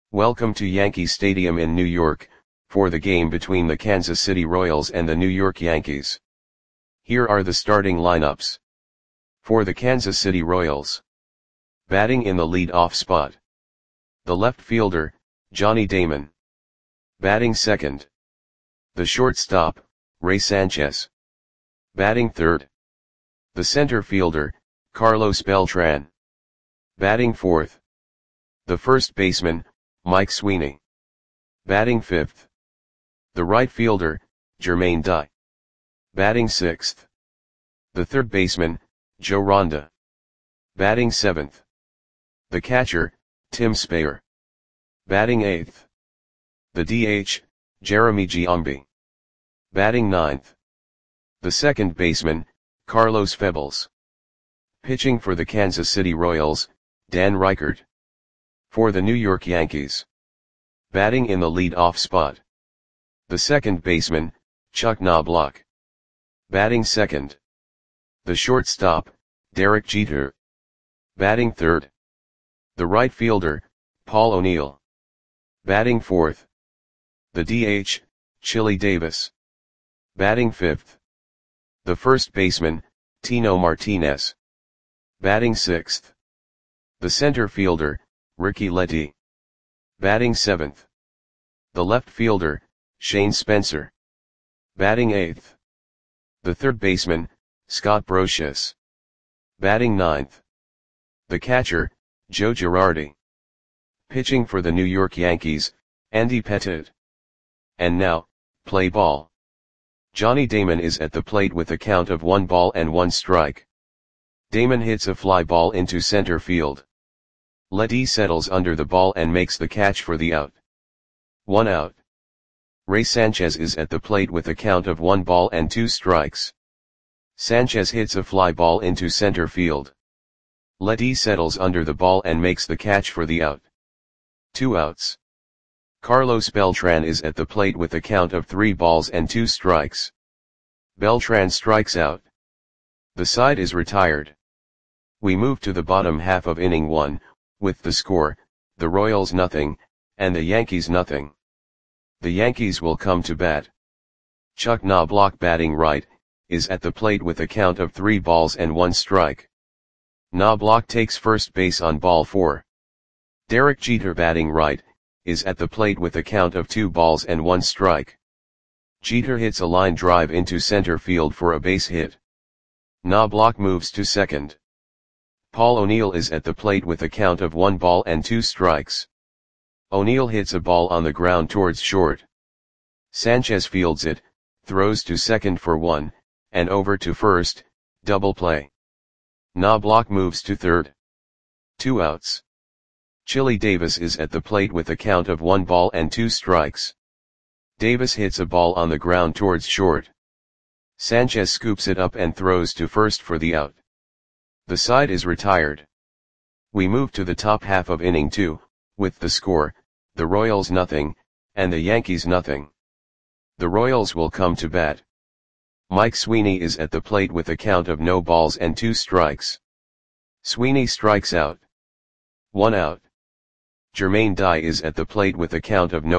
Welcome to Yankee Stadium in New York, for the game between the Kansas City Royals and the New York Yankees. Here are the starting lineups. For the Kansas City Royals. Batting in the lead-off spot. The left fielder, Johnny Damon. Batting second. The shortstop, Ray Sanchez. Batting third. The center fielder, Carlos Beltran. Batting fourth. The first baseman, Mike Sweeney. Batting fifth. The right fielder, Jermaine Dye. Batting sixth. The third baseman, Joe Ronda. Batting seventh. The catcher, Tim Speyer. Batting eighth. The DH, Jeremy Giambi. Batting ninth. The second baseman, Carlos Febles. Pitching for the Kansas City Royals, Dan Reichert. For the New York Yankees. Batting in the lead-off spot. The second baseman, Chuck Knobloch. Batting second. The shortstop, Derek Jeter. Batting third. The right fielder, Paul O'Neill. Batting fourth. The DH, Chili Davis. Batting fifth. The first baseman, Tino Martinez. Batting sixth. The center fielder, Ricky Letty. Batting seventh. The left fielder, Shane Spencer. Batting eighth. The third baseman, Scott Brosius. Batting ninth. The catcher, Joe Girardi. Pitching for the New York Yankees, Andy Pettitte. And now, play ball. Johnny Damon is at the plate with a count of 1-1 Damon hits a fly ball into center field. Letty settles under the ball and makes the catch for the out. 1 out. Ray Sanchez is at the plate with a count of 1-2. Sanchez hits a fly ball into center field. Letty settles under the ball and makes the catch for the out. 2 outs. Carlos Beltran is at the plate with a count of 3-2. Beltran strikes out. The side is retired. We move to the bottom half of inning 1, with the score, the Royals nothing, and the Yankees nothing. The Yankees will come to bat. Chuck Knobloch batting right, is at the plate with a count of 3-1. Knobloch takes first base on ball 4. Derek Jeter batting right, is at the plate with a count of 2-1. Jeter hits a line drive into center field for a base hit. Knobloch moves to second. Paul O'Neill is at the plate with a count of 1-2. O'Neill hits a ball on the ground towards short. Sanchez fields it, throws to second for 1, and over to first, double play. Knobloch moves to third. 2 outs. Chili Davis is at the plate with a count of 1-2. Davis hits a ball on the ground towards short. Sanchez scoops it up and throws to first for the out. The side is retired. We move to the top half of inning 2, with the score, the Royals nothing, and the Yankees nothing. The Royals will come to bat. Mike Sweeney is at the plate with a count of 0-2. Sweeney strikes out. 1 out. Jermaine Dye is at the plate with a count of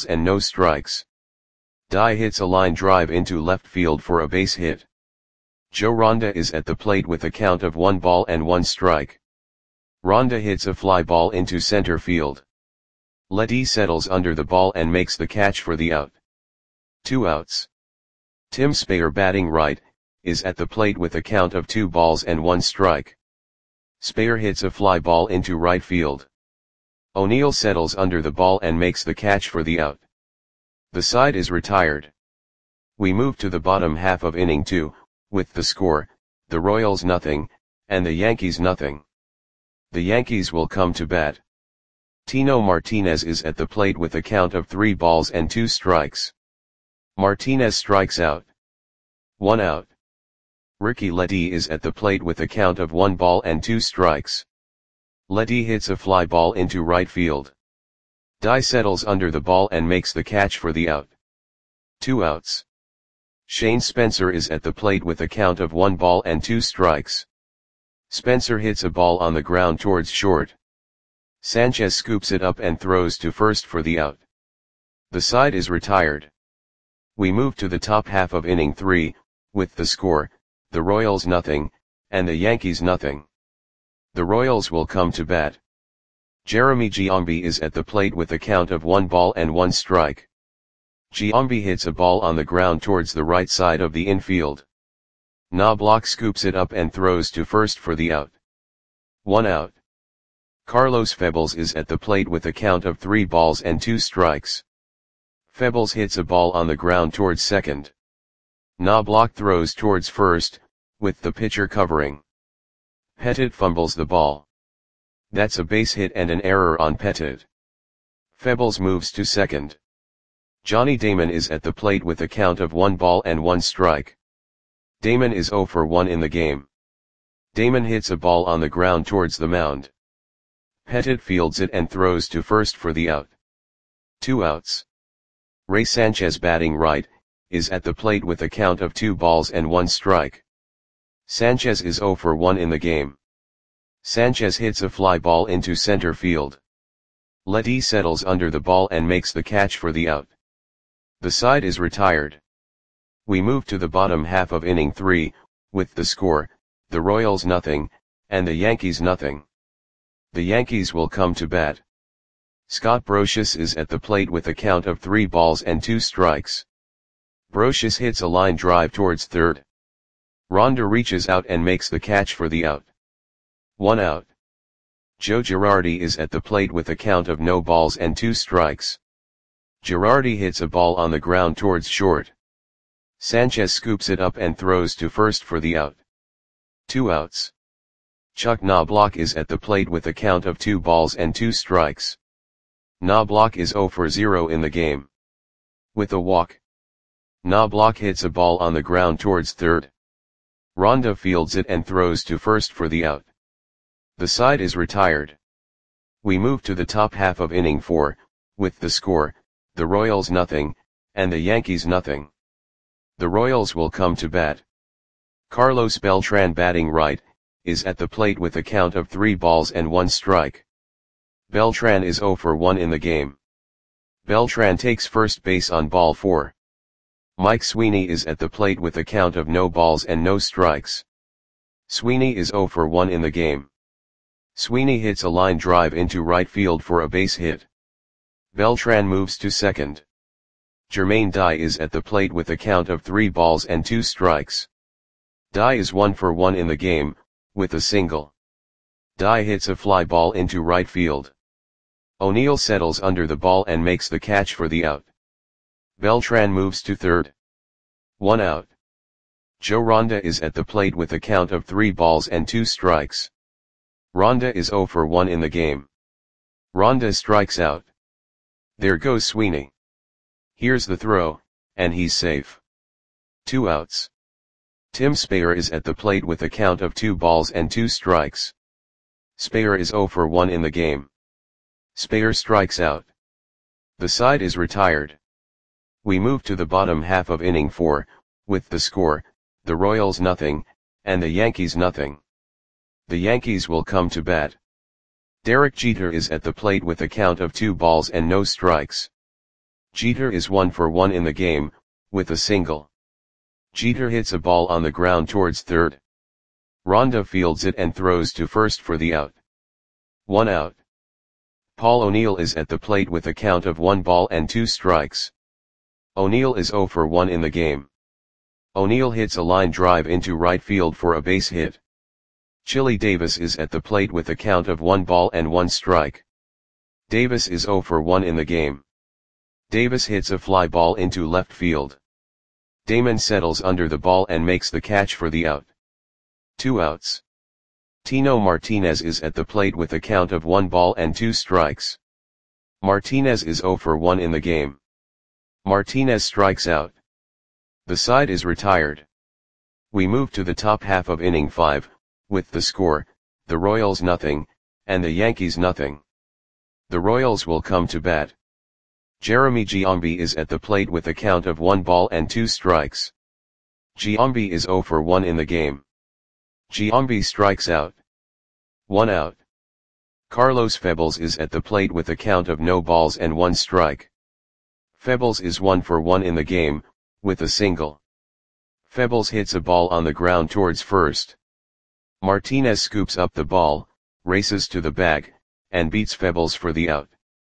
0-0. Dye hits a line drive into left field for a base hit. Joe Ronda is at the plate with a count of 1-1. Ronda hits a fly ball into center field. Letty settles under the ball and makes the catch for the out. 2 outs. Tim Speyer batting right, is at the plate with a count of 2-1. Speyer hits a fly ball into right field. O'Neill settles under the ball and makes the catch for the out. The side is retired. We move to the bottom half of inning 2, with the score, the Royals nothing, and the Yankees nothing. The Yankees will come to bat. Tino Martinez is at the plate with a count of 3-2. Martinez strikes out. 1 out. Ricky Letty is at the plate with a count of 1-2. Letty hits a fly ball into right field. Dye settles under the ball and makes the catch for the out. 2 outs. Shane Spencer is at the plate with a count of 1-2. Spencer hits a ball on the ground towards short. Sanchez scoops it up and throws to first for the out. The side is retired. We move to the top half of inning 3, with the score, the Royals nothing, and the Yankees nothing. The Royals will come to bat. Jeremy Giambi is at the plate with a count of 1 ball and 1 strike. Giambi hits a ball on the ground towards the right side of the infield. Knobloch scoops it up and throws to first for the out. 1 out. Carlos Febles is at the plate with a count of 3 balls and 2 strikes. Febles hits a ball on the ground towards second. Knobloch throws towards first, with the pitcher covering. Pettit fumbles the ball. That's a base hit and an error on Pettit. Febles moves to second. Johnny Damon is at the plate with a count of 1 ball and 1 strike. Damon is 0 for 1 in the game. Damon hits a ball on the ground towards the mound. Pettit fields it and throws to first for the out. 2 outs. Ray Sanchez, batting right, is at the plate with a count of 2 balls and 1 strike. Sanchez is 0 for 1 in the game. Sanchez hits a fly ball into center field. Letty settles under the ball and makes the catch for the out. The side is retired. We move to the bottom half of inning 3, with the score, the Royals nothing, and the Yankees nothing. The Yankees will come to bat. Scott Brosius is at the plate with a count of 3 balls and 2 strikes. Brosius hits a line drive towards third. Ronda reaches out and makes the catch for the out. 1 out. Joe Girardi is at the plate with a count of no balls and 2 strikes. Girardi hits a ball on the ground towards short. Sanchez scoops it up and throws to first for the out. 2 outs. Chuck Knobloch is at the plate with a count of 2 balls and 2 strikes. Knobloch is 0 for 0 in the game. With a walk. Knobloch hits a ball on the ground towards third. Ronda fields it and throws to first for the out. The side is retired. We move to the top half of inning 4, with the score, the Royals nothing, and the Yankees nothing. The Royals will come to bat. Carlos Beltran, batting right, is at the plate with a count of 3 balls and 1 strike. Beltran is 0 for 1 in the game. Beltran takes first base on ball 4. Mike Sweeney is at the plate with a count of no balls and no strikes. Sweeney is 0 for 1 in the game. Sweeney hits a line drive into right field for a base hit. Beltran moves to second. Jermaine Dye is at the plate with a count of 3 balls and 2 strikes. Dye is 1 for 1 in the game, with a single. Dye hits a fly ball into right field. O'Neill settles under the ball and makes the catch for the out. Beltran moves to third. 1 out. Joe Ronda is at the plate with a count of 3 balls and 2 strikes. Ronda is 0 for 1 in the game. Ronda strikes out. There goes Sweeney. Here's the throw, and he's safe. 2 outs. Tim Speyer is at the plate with a count of 2 balls and 2 strikes. Speyer is 0 for 1 in the game. Speyer strikes out. The side is retired. We move to the bottom half of inning 4, with the score, the Royals nothing, and the Yankees nothing. The Yankees will come to bat. Derek Jeter is at the plate with a count of 2 balls and no strikes. Jeter is 1 for 1 in the game, with a single. Jeter hits a ball on the ground towards third. Ronda fields it and throws to first for the out. 1 out. Paul O'Neill is at the plate with a count of 1 ball and 2 strikes. O'Neill is 0 for 1 in the game. O'Neill hits a line drive into right field for a base hit. Chili Davis is at the plate with a count of 1 ball and 1 strike. Davis is 0 for 1 in the game. Davis hits a fly ball into left field. Damon settles under the ball and makes the catch for the out. 2 outs. Tino Martinez is at the plate with a count of 1 ball and 2 strikes. Martinez is 0 for 1 in the game. Martinez strikes out. The side is retired. We move to the top half of inning 5, with the score, the Royals nothing, and the Yankees nothing. The Royals will come to bat. Jeremy Giambi is at the plate with a count of 1 ball and 2 strikes. Giambi is 0 for 1 in the game. Giambi strikes out. 1 out. Carlos Febbles is at the plate with a count of no balls and 1 strike. Febbles is 1 for 1 in the game, with a single. Febbles hits a ball on the ground towards first. Martinez scoops up the ball, races to the bag, and beats Febbles for the out.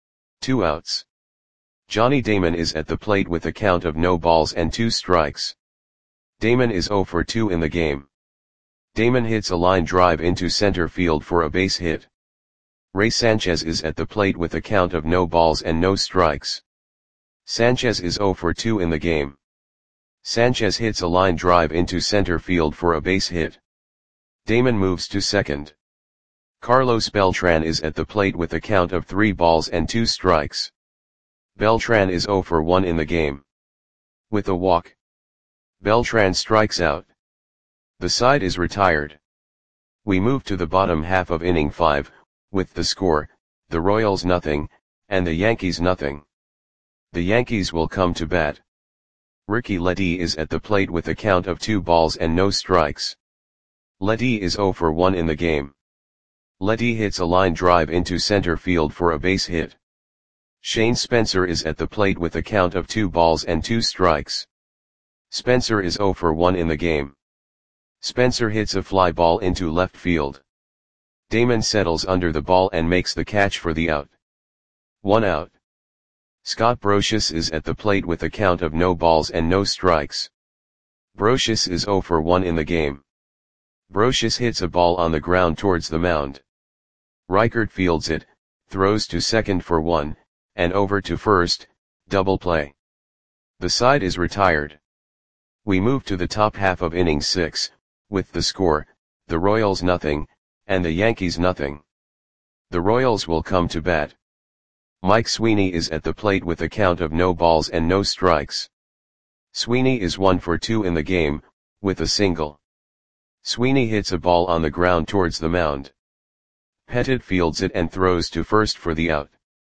2 outs. Johnny Damon is at the plate with a count of no balls and 2 strikes. Damon is 0 for 2 in the game. Damon hits a line drive into center field for a base hit. Ray Sanchez is at the plate with a count of no balls and no strikes. Sanchez is 0 for 2 in the game. Sanchez hits a line drive into center field for a base hit. Damon moves to second. Carlos Beltran is at the plate with a count of 3 balls and 2 strikes. Beltran is 0 for 1 in the game. With a walk, Beltran strikes out. The side is retired. We move to the bottom half of inning 5, with the score, the Royals nothing, and the Yankees nothing. The Yankees will come to bat. Ricky Ledee is at the plate with a count of 2 balls and no strikes. Ledee is 0 for 1 in the game. Ledee hits a line drive into center field for a base hit. Shane Spencer is at the plate with a count of 2 balls and 2 strikes. Spencer is 0 for 1 in the game. Spencer hits a fly ball into left field. Damon settles under the ball and makes the catch for the out. 1 out. Scott Brosius is at the plate with a count of no balls and no strikes. Brosius is 0 for 1 in the game. Brosius hits a ball on the ground towards the mound. Reichert fields it, throws to second for 1, and over to first, double play. The side is retired. We move to the top half of inning 6, with the score, the Royals nothing, and the Yankees nothing. The Royals will come to bat. Mike Sweeney is at the plate with a count of no balls and no strikes. Sweeney is 1 for 2 in the game, with a single. Sweeney hits a ball on the ground towards the mound. Pettit fields it and throws to first for the out.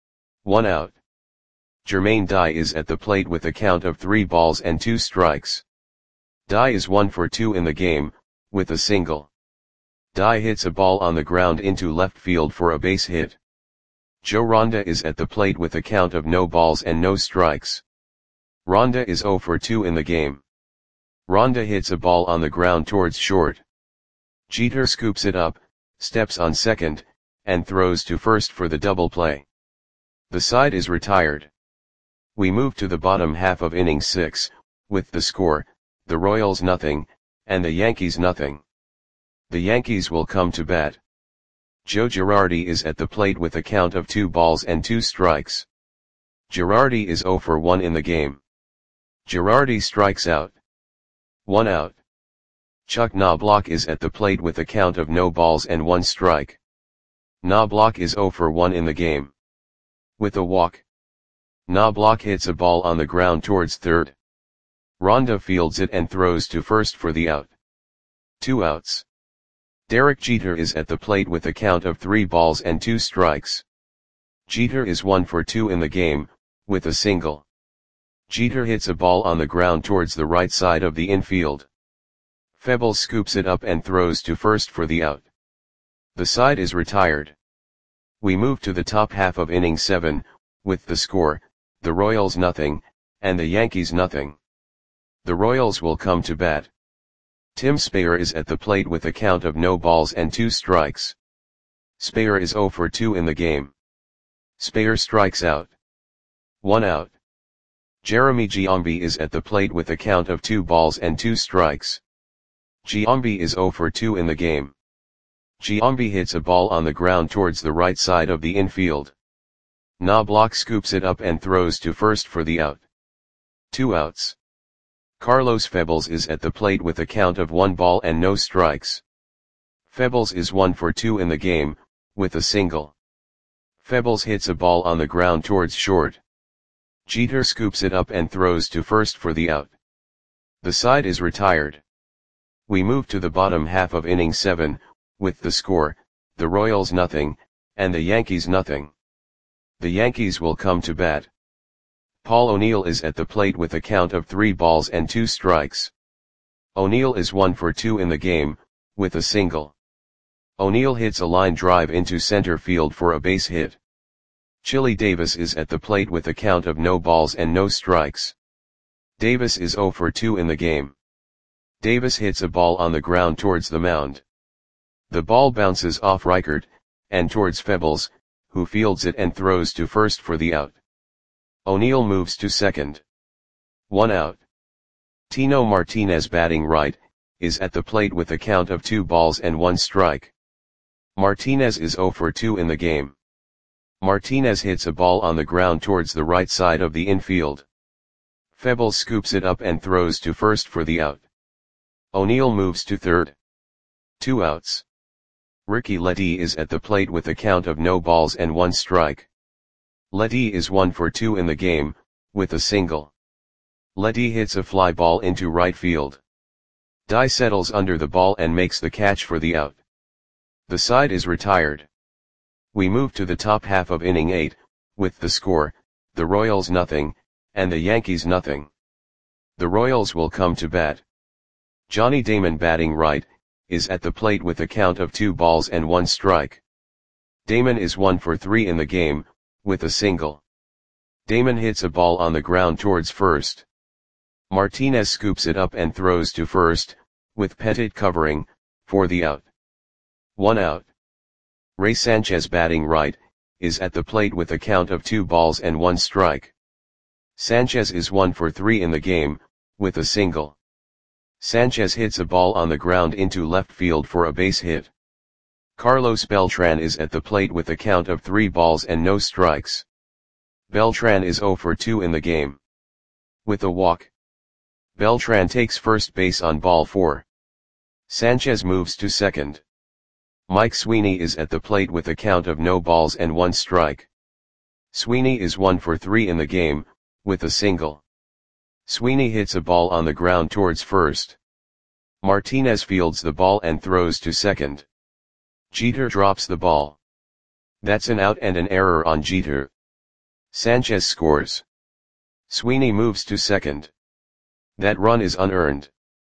1 out. Jermaine Dye is at the plate with a count of 3 balls and 2 strikes. Dye is 1 for 2 in the game, with a single. Dye hits a ball on the ground into left field for a base hit. Joe Ronda is at the plate with a count of no balls and no strikes. Ronda is 0 for 2 in the game. Ronda hits a ball on the ground towards short. Jeter scoops it up, steps on second, and throws to first for the double play. The side is retired. We move to the bottom half of inning 6, with the score, the Royals nothing, and the Yankees nothing. The Yankees will come to bat. Joe Girardi is at the plate with a count of 2 balls and 2 strikes. Girardi is 0 for 1 in the game. Girardi strikes out. 1 out. Chuck Knobloch is at the plate with a count of no balls and 1 strike. Knobloch is 0 for 1 in the game. With a walk, Knobloch hits a ball on the ground towards third. Ronda fields it and throws to first for the out. 2 outs. Derek Jeter is at the plate with a count of 3 balls and 2 strikes. Jeter is 1 for 2 in the game, with a single. Jeter hits a ball on the ground towards the right side of the infield. Febbles scoops it up and throws to first for the out. The side is retired. We move to the top half of inning 7, with the score, the Royals nothing, and the Yankees nothing. The Royals will come to bat. Tim Speyer is at the plate with a count of no balls and 2 strikes. Speyer is 0 for 2 in the game. Speyer strikes out. 1 out. Jeremy Giambi is at the plate with a count of 2 balls and 2 strikes. Giambi is 0 for 2 in the game. Giambi hits a ball on the ground towards the right side of the infield. Knobloch scoops it up and throws to first for the out. 2 outs. Carlos Febbles is at the plate with a count of 1 ball and no strikes. Febbles is 1 for 2 in the game, with a single. Febbles hits a ball on the ground towards short. Jeter scoops it up and throws to first for the out. The side is retired. We move to the bottom half of inning 7, with the score, the Royals nothing, and the Yankees nothing. The Yankees will come to bat. Paul O'Neill is at the plate with a count of 3 balls and 2 strikes. O'Neill is 1 for 2 in the game, with a single. O'Neill hits a line drive into center field for a base hit. Chili Davis is at the plate with a count of no balls and no strikes. Davis is 0 for 2 in the game. Davis hits a ball on the ground towards the mound. The ball bounces off Reichert, and towards Febles, who fields it and throws to first for the out. O'Neill moves to second. 1 out. Tino Martinez, batting right, is at the plate with a count of 2 balls and 1 strike. Martinez is 0 for 2 in the game. Martinez hits a ball on the ground towards the right side of the infield. Febles scoops it up and throws to first for the out. O'Neill moves to third. 2 outs. Ricky Ledee is at the plate with a count of no balls and 1 strike. Ledee is 1 for 2 in the game, with a single. Ledee hits a fly ball into right field. Dye settles under the ball and makes the catch for the out. The side is retired. We move to the top half of inning 8, with the score, the Royals 0, and the Yankees 0. The Royals will come to bat. Johnny Damon, batting right, is at the plate with a count of 2 balls and 1 strike. Damon is 1 for 3 in the game, with a single. Damon hits a ball on the ground towards first. Martinez scoops it up and throws to first, with Pettit covering, for the out. 1 out. Ray Sanchez, batting right, is at the plate with a count of 2 balls and 1 strike. Sanchez is 1 for 3 in the game, with a single. Sanchez hits a ball on the ground into left field for a base hit. Carlos Beltran is at the plate with a count of 3 balls and no strikes. Beltran is 0 for 2 in the game. With a walk. Beltran takes first base on ball 4. Sanchez moves to second. Mike Sweeney is at the plate with a count of no balls and 1 strike. Sweeney is 1 for 3 in the game, with a single. Sweeney hits a ball on the ground towards first. Martinez fields the ball and throws to second. Jeter drops the ball. That's an out and an error on Jeter. Sanchez scores. Sweeney moves to second. That run is unearned.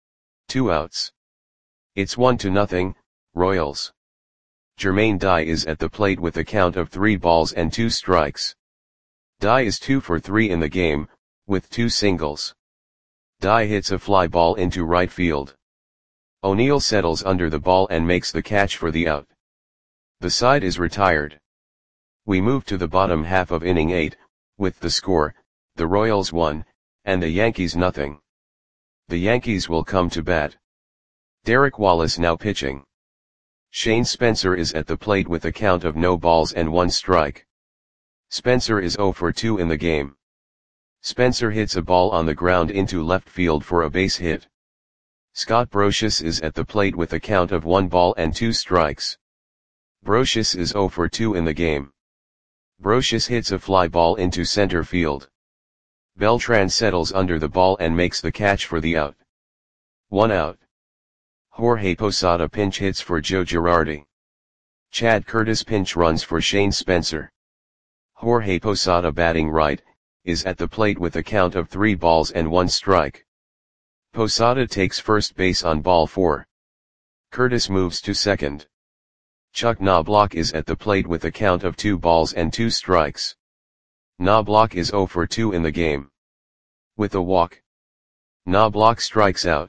2 outs. It's 1-0, Royals. Jermaine Dye is at the plate with a count of 3 balls and 2 strikes. Dye is 2 for 3 in the game, with 2 singles. Dye hits a fly ball into right field. O'Neill settles under the ball and makes the catch for the out. The side is retired. We move to the bottom half of inning 8, with the score, the Royals 1, and the Yankees 0. The Yankees will come to bat. Derek Wallace now pitching. Shane Spencer is at the plate with a count of no balls and 1 strike. Spencer is 0 for 2 in the game. Spencer hits a ball on the ground into left field for a base hit. Scott Brosius is at the plate with a count of 1 ball and 2 strikes. Brosius is 0 for 2 in the game. Brosius hits a fly ball into center field. Beltran settles under the ball and makes the catch for the out. 1 out. Jorge Posada pinch hits for Joe Girardi. Chad Curtis pinch runs for Shane Spencer. Jorge Posada, batting right, is at the plate with a count of 3 balls and 1 strike. Posada takes first base on ball 4. Curtis moves to second. Chuck Knobloch is at the plate with a count of 2 balls and 2 strikes. Knobloch is 0 for 2 in the game. With a walk. Knobloch strikes out.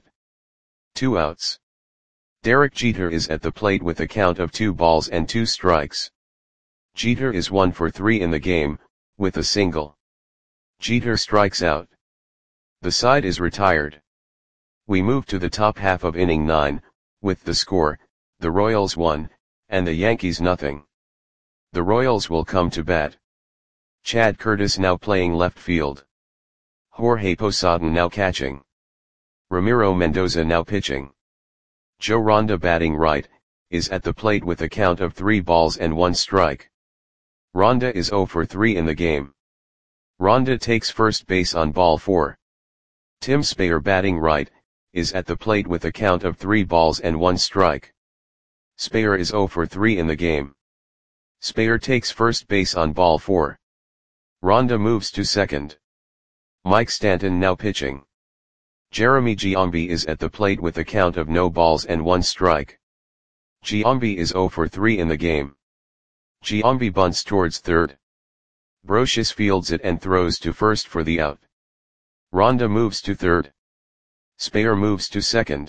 2 outs. Derek Jeter is at the plate with a count of 2 balls and 2 strikes. Jeter is 1 for 3 in the game, with a single. Jeter strikes out. The side is retired. We move to the top half of inning 9, with the score, the Royals 1, and the Yankees 0. The Royals will come to bat. Chad Curtis now playing left field. Jorge Posada now catching. Ramiro Mendoza now pitching. Joe Ronda, batting right, is at the plate with a count of 3 balls and 1 strike. Ronda is 0 for 3 in the game. Ronda takes first base on ball 4. Tim Speyer, batting right, is at the plate with a count of 3 balls and 1 strike. Speyer is 0 for 3 in the game. Speyer takes first base on ball 4. Ronda moves to second. Mike Stanton now pitching. Jeremy Giambi is at the plate with a count of no balls and 1 strike. Giambi is 0 for 3 in the game. Giambi bunts towards third. Brocious fields it and throws to first for the out. Ronda moves to third. Speyer moves to second.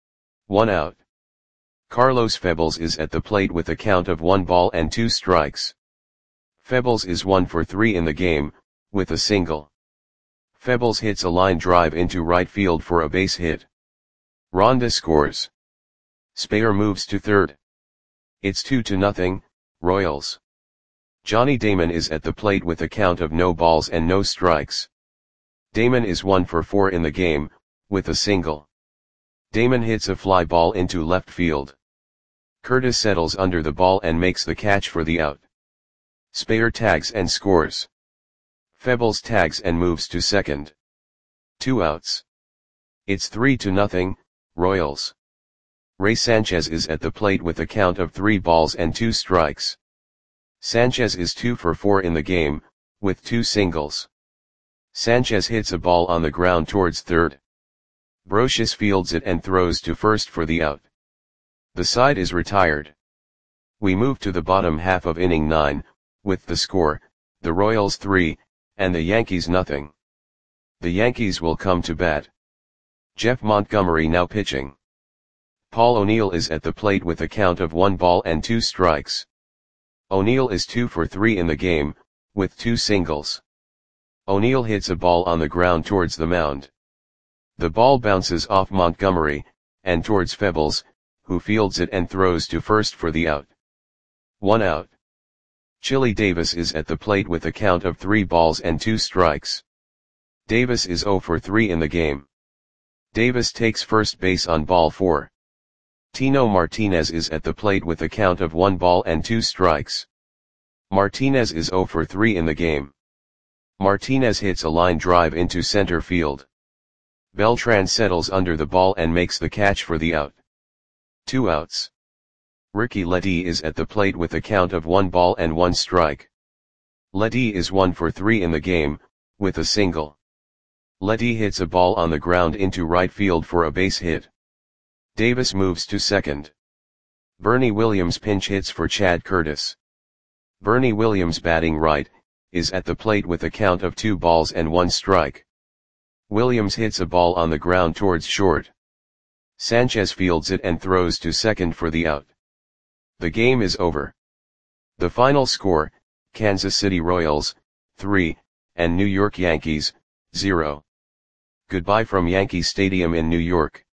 1 out. Carlos Febles is at the plate with a count of 1 ball and 2 strikes. Febles is 1 for 3 in the game, with a single. Febles hits a line drive into right field for a base hit. Ronda scores. Speyer moves to third. It's 2-0, Royals. Johnny Damon is at the plate with a count of no balls and no strikes. Damon is 1 for 4 in the game, with a single. Damon hits a fly ball into left field. Curtis settles under the ball and makes the catch for the out. Speyer tags and scores. Febles tags and moves to second. 2 outs. It's 3-0, Royals. Ray Sanchez is at the plate with a count of 3 balls and 2 strikes. Sanchez is 2 for 4 in the game, with 2 singles. Sanchez hits a ball on the ground towards third. Brocious fields it and throws to first for the out. The side is retired. We move to the bottom half of inning 9, with the score, the Royals 3, and the Yankees nothing. The Yankees will come to bat. Jeff Montgomery now pitching. Paul O'Neill is at the plate with a count of 1 ball and 2 strikes. O'Neill is 2 for 3 in the game, with 2 singles. O'Neill hits a ball on the ground towards the mound. The ball bounces off Montgomery, and towards Febles, who fields it and throws to first for the out. 1 out. Chili Davis is at the plate with a count of 3 balls and 2 strikes. Davis is 0 for 3 in the game. Davis takes first base on ball 4. Tino Martinez is at the plate with a count of 1 ball and 2 strikes. Martinez is 0 for 3 in the game. Martinez hits a line drive into center field. Beltran settles under the ball and makes the catch for the out. 2 outs. Ricky Ledee is at the plate with a count of 1 ball and 1 strike. Ledee is 1 for 3 in the game, with a single. Ledee hits a ball on the ground into right field for a base hit. Davis moves to second. Bernie Williams pinch hits for Chad Curtis. Bernie Williams, batting right, is at the plate with a count of 2 balls and 1 strike. Williams hits a ball on the ground towards short. Sanchez fields it and throws to second for the out. The game is over. The final score, Kansas City Royals, 3, and New York Yankees, 0. Goodbye from Yankee Stadium in New York.